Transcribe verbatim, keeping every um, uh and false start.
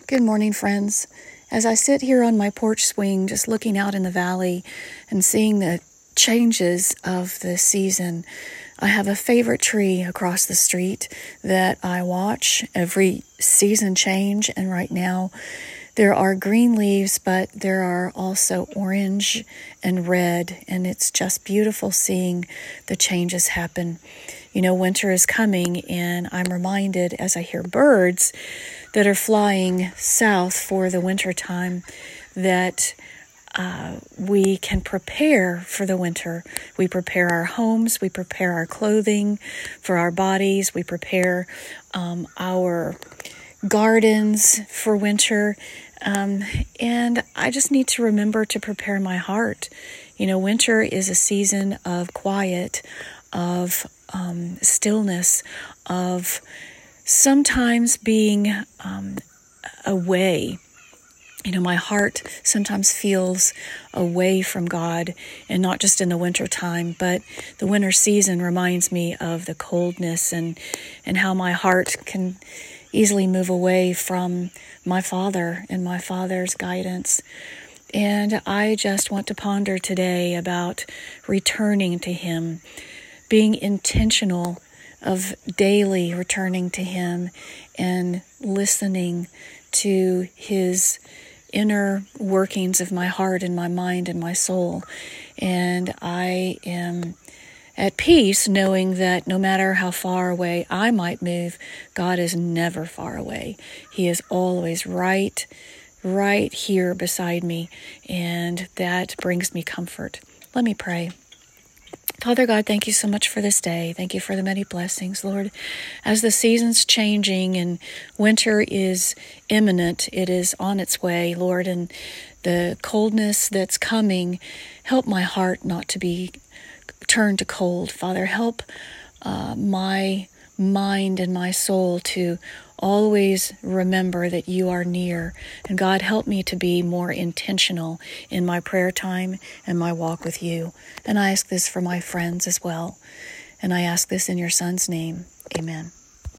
Good morning, friends. As I sit here on my porch swing, just looking out in the valley and seeing the changes of the season, I have a favorite tree across the street that I watch every season change. And right now there are green leaves, but there are also orange and red. And it's just beautiful seeing the changes happen. You know, winter is coming, and I'm reminded as I hear birds that are flying south for the winter time that uh, we can prepare for the winter. We prepare our homes, we prepare our clothing for our bodies, we prepare um, our gardens for winter. Um, and I just need to remember to prepare my heart. You know, winter is a season of quiet, of um, stillness, of sometimes being um, away. You know, my heart sometimes feels away from God, and not just in the winter time, but the winter season reminds me of the coldness and, and how my heart can easily move away from my Father and my Father's guidance. And I just want to ponder today about returning to Him, being intentional of daily returning to Him and listening to His inner workings of my heart and my mind and my soul. And I am at peace knowing that no matter how far away I might move, God is never far away. He is always right, right here beside me, and that brings me comfort. Let me pray. Father God, thank you so much for this day. Thank you for the many blessings, Lord. As the season's changing and winter is imminent, it is on its way, Lord, and the coldness that's coming, help my heart not to be turned to cold. Father, help uh, my mind and my soul to always remember that you are near. And God, help me to be more intentional in my prayer time and my walk with you. And I ask this for my friends as well. And I ask this in your Son's name. Amen.